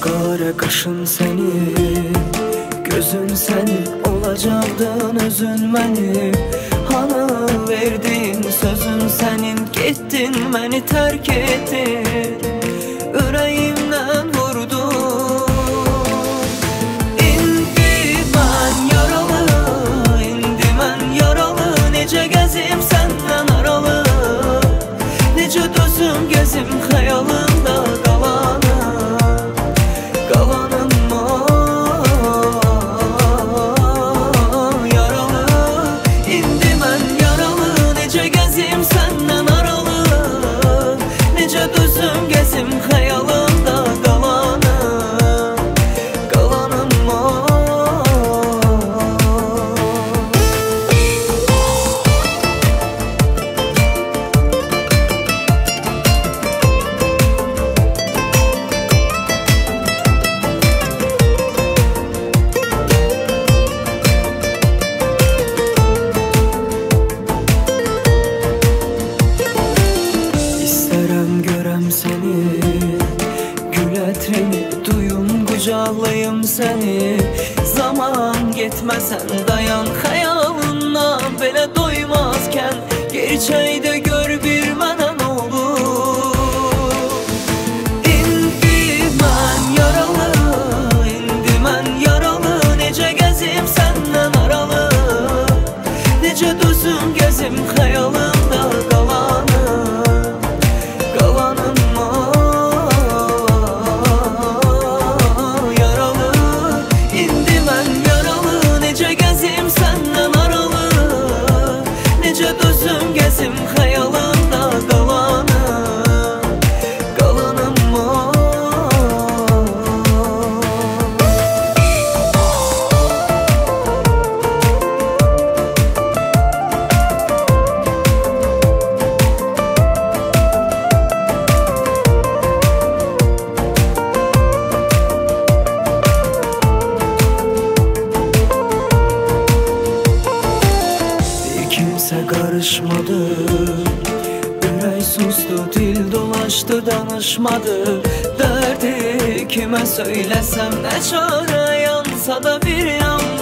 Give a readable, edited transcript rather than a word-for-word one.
qara qaşın sənin, gözün sənin, olacaqdın özün mənim. Hanı verdin sözün sənin, getdin məni tərk etdin, ürəyimdən vurdun. İndi mən yaralı, indi mən yaralı, necə gəzim səndən aralı, necə dözüm gəzim xəyalında qalanı, qalanım o yaralı. İndi mən yaralı, necə gəzim səndən aralı, necə dözüm gəzim xəyalında qalanı, qalanım o. İstərəm görəm səni, gül ətrini duyum, qucaqlayım səni. Zaman getməsən dayan xəyalından, belə doymazkən gerçəkdə gör bir mənə nə olur. İndi mən yaralı, indi mən yaralı, necə gəzim səndən aralı, necə dözüm gəzim xəyalında qalanı, qalanım o yaralı. İndi mən yaralı, necə gəzim səndən aralı, necə dözüm gəzim xəyalında qalanı, qalanım o. Kimsə qarışmadı, ürək sustu, dil dolaşdı, danışmadı. Dərdi kimə söyləsəm, nə çarə, yansa da bir yan